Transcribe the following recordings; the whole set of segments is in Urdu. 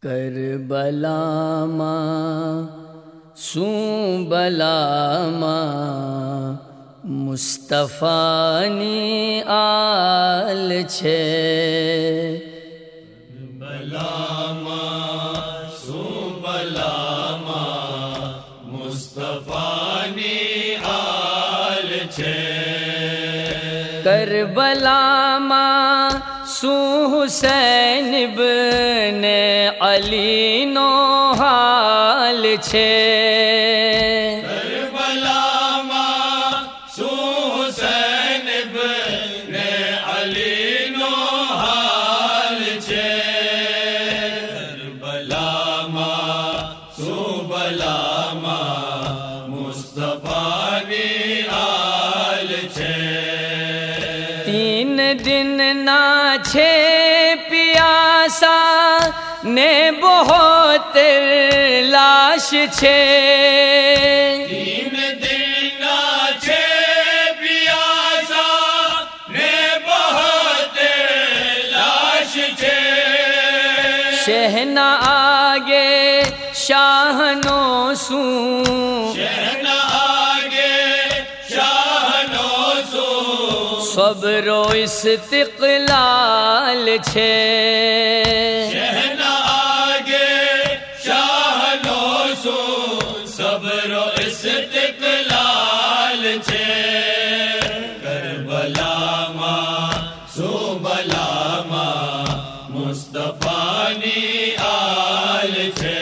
کربلا ماں سوں بلا ماں مصطفیٰ نی آل چھے بلا ماں سوں بلا ماں مصطفیٰ نی آل چھے کربلا ماں سوں حسین ابن علی نو حال چھے کربلا ماں سوں حسین ابن علی نو حال چھے کربلا ماں سوں بلا ماں مصطفیٰ نی آل چھے تین دن نہ چھے پیاسا نے بہت لاش چھے تین دن چھے پیاسا نے بہت لاش چھے شہنا آگے شاہنو سوں شہنا آگے شاہنو سو صبر و استقلال چھے شہنا آگے شاہنو سو صبر و استقلال چھے کربلا ماں سو بلا ماں مصطفیٰ نی آل چھے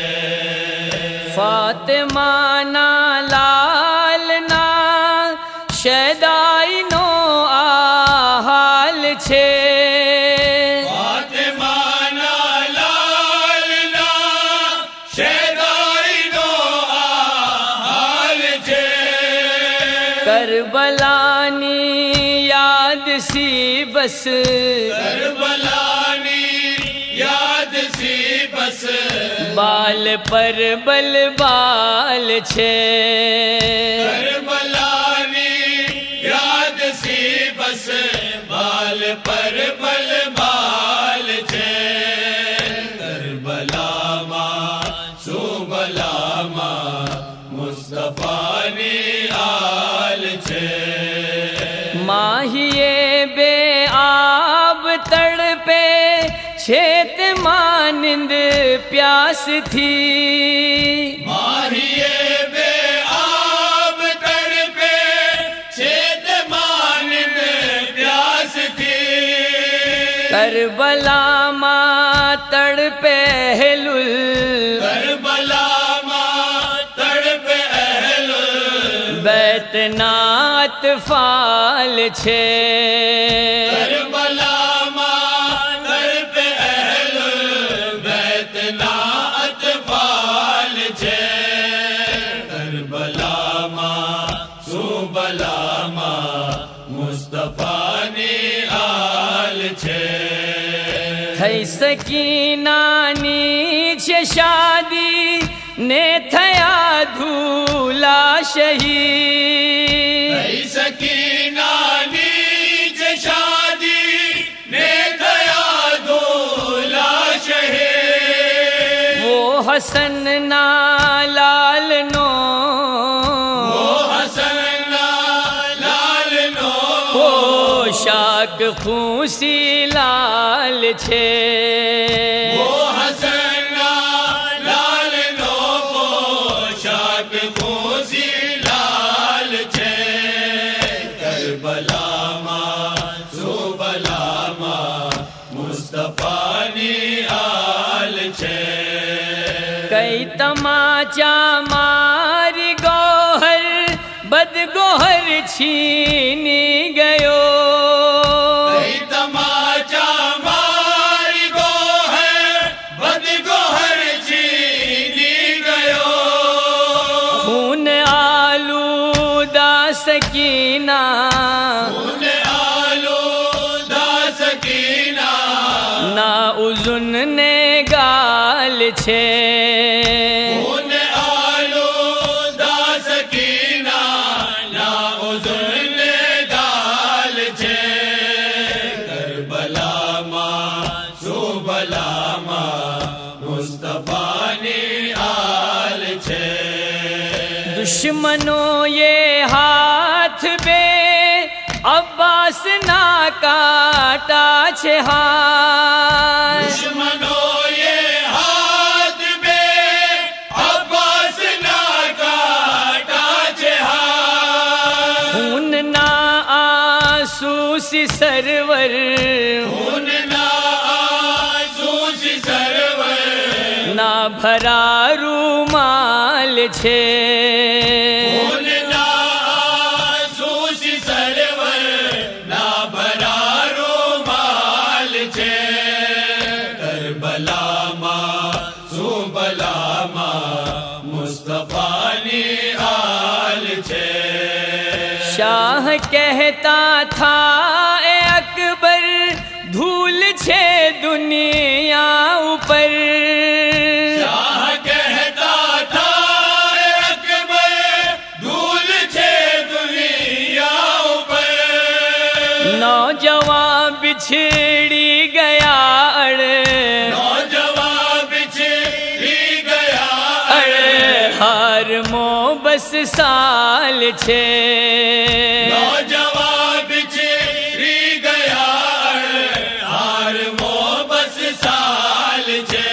فاطمہ نا لال نا شیدائی نو آحال چھے فاطمہ نا لال نا شیدائی نو آل چھے کربلا نی یاد سی بس کربلا نی یاد سی بس بال پر بل بال چھے کربلا نی یاد سی بس بال پر بل بال چھے کربلا ماں سو بلا ماں مصطفیٰ نی آل چھے ماہیے بے آب تڑپے چھیت مانند پیاس تھی ماہیے بے آب تڑپے چھیت مانند پیاس تھی کربلا ماں تڑپے ہلل کربلا ماں تڑپے اہل بیت نات فال چھے کربلا ماں تڑپے اہل بیت نات فال چھے کربلا ماں سو بلا ماں مصطفیٰ نی آل چھے تھئی سکینہ نیچ شادی نے تھیا دھولا شہید ای سکینہ نیچ شادی نے تھیا دولا شہید وہ حسن نا لال نو وہ حسن لال نو پوشاک خوسی لال چھے وہ حسن لال نو پوشاک خوشی لال چھے کربلا ماں سو بلا ماں مصطفیٰ نی آل چھے کئی تماچا ماری گوہر بد گوہر چھینی گیو کئی تماچا ماری گوہر بد گوہر چھینی گیو خون آلودہ سکینہ خون آلودہ سکینہ نا اذن نے گال چھے خون آلودہ سکینہ نا اذن گال چھے کربلا ماں سو بلا ماں મુસ્તફાની આલ છે. દુશ્મનો ये હાથ બે અબ્બાસ ના કાટા છે હાથ. દુશ્મનો ये હાથ બે અબ્બાસ ના કાટા છે હાથ. ખૂન ના આંસુ સી સરવર, ખૂનના આંસુ સી સરવર, ના ભરા રૂમાલ છે. ખૂનના આંસુ સી સરવર, ના ભરા રૂમાલ છે. કરબલામાં સુબલામાં મુસ્તફાની આલ છે. શાહ કહેતા થા એ અકબર ધૂલ છે દુનિયા ઉપર. શાહ કહેતા થા એ અકબર ધૂલ છે દુનિયા ઉપર. નૌજવાન બિછડી ગયા અડ, નૌજવાન બિછડી ગયા અડ હાર મો બસ સાલ છે. નૌજવાન બિછડી ગયા હાર મો બસ સાલ છે.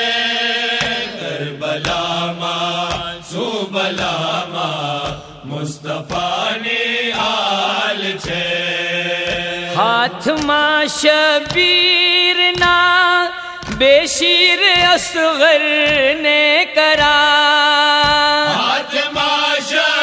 કરબલામાં સુબલામાં મુસ્તફાની આલ છે. હાથમાં શબીર ના બેશીર અસગર ને કરા. હાથમાં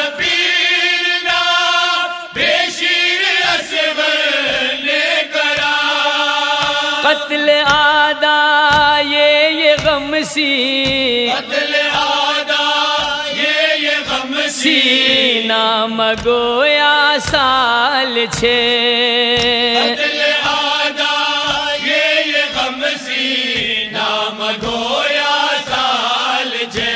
શબીરના બેશીર અસગરને કરા. قتل آدا یہ غم سی، قتل آدا یہ غم سی. نام گویا سال چھے. قتل آدا یہ غم سی. نام گویا سال છે.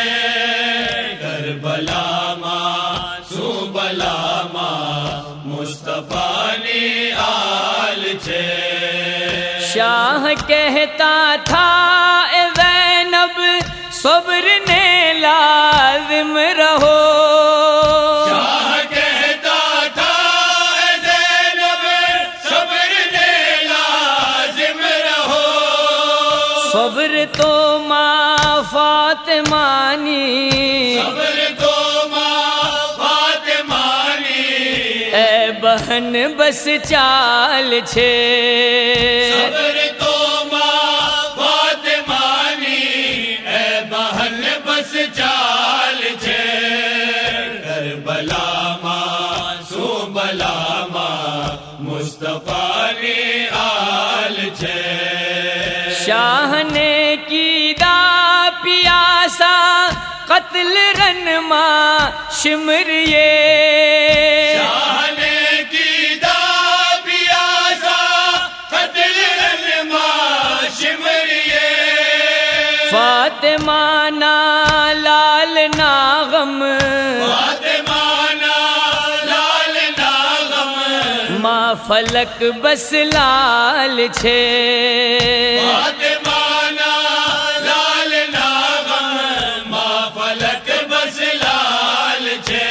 કરબલામાં સુબલામાં મુસ્તફાની આલ છે. شاہ کہتا تھا اے زینب صبر نے لازم رہو. شاہ کہتا تھا اے زینب صبر نے لازم رہو. صبر تو ماں فاطمانی، صبر تو ماں فاطمانی. اے بہن بس چال چھے. صبر تو ماں فاطمانی. اے بہن بس چال છે. کربلاમાં સુબલામાં મુસ્તફાની આલ છે. شاہ نے کیدا پیاسا قتل رن ماں شمریے. شاہ نے کیدا پیاسا قتل رنما شمریے. فاطمہ نا لال ناغم، فاطمہ لال ناغم. ماں فلک بس لال چھے. فاطمہ لال ناغم. ماں فلک بس لال છે.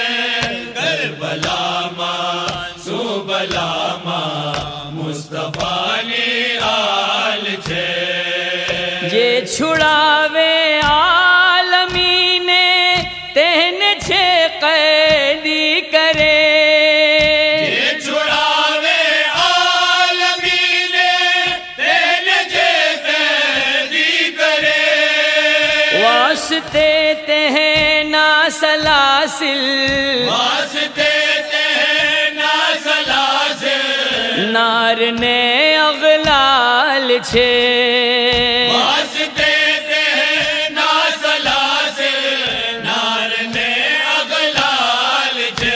کربلاમાં સુબલામાં મુસ્તફાની આલ છે. જે છુડાવે આલમીને તેને છે કૈદી કરે. જે છુડાવે આલમીને તેને જે કેદી કરે. واسطے تہنا سلاسل، واسطے تہنا سلاسل. نار نے اغلال چھے. واسطے تہنا سلاسل. نار نے اغلال છે.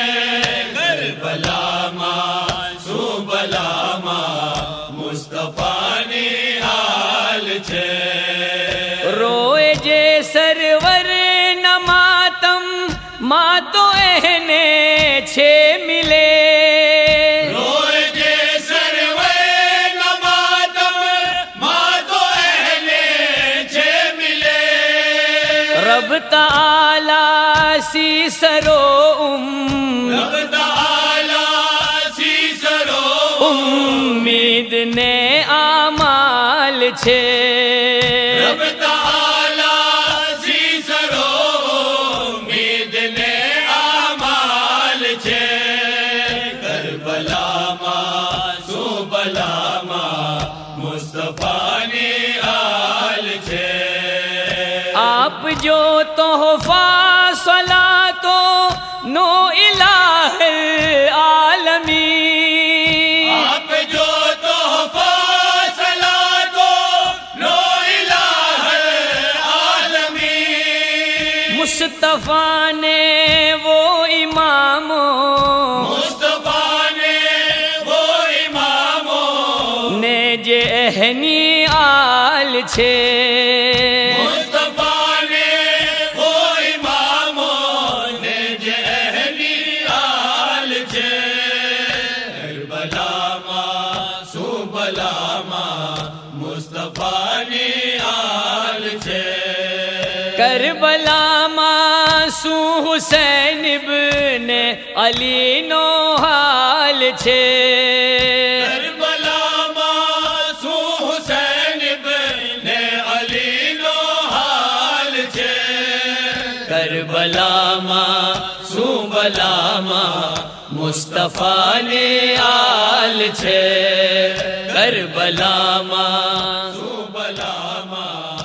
کربلاમાં સુબલામાં મુસ્તફાની આલ છે. روئے جے سرور نہ ماتم، ماں تو اہنے چھے ملے. روئے جے سرور نہ ماتم. ماں تو اہل چھے ملے. تعالی سی سرو رب تعالی سی سرو امید نے آمال چھے رب تعالی سی سرو امید نے آمال چھے کربلا ما سو بلا ما مصطفیٰ نے آل چھے آپ جو تحفہ صلاتو نو الہ العالمین آپ جو تحفہ صلاتو نو الہ العالمین مصطفیٰ نے وہ اماموں مصطفیٰ نے وہ اماموں نے جے اہنی آل چھے مصطفیٰ نے وہ اماموں نے جے اہلی آل چھے کربلا ما سو بلا ما مصطفیٰ نے آل چھے کربلا ماسو حسین ابن علی نو حال چھے کربلا ما سو حسین ابن علی نو حال چھے کربلا ماسو بلا ما مصطفیٰ نے آل چھے کربلا ماسو بلا ما